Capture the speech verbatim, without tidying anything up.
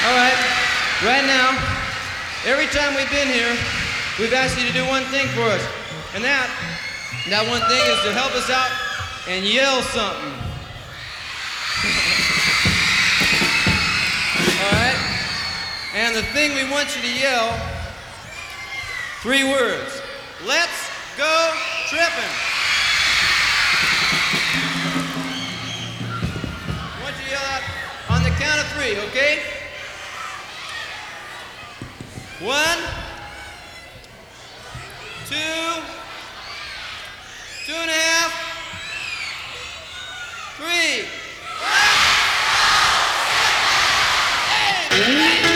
All right, right now, every time we've been here, we've asked you to do one thing for us. And that, that one thing is to help us out and yell something. All right? And the thing we want you to yell, three words. Let's go tripping. I want you to yell out on the count of three, okay? One, two, two and a half, three. Hey!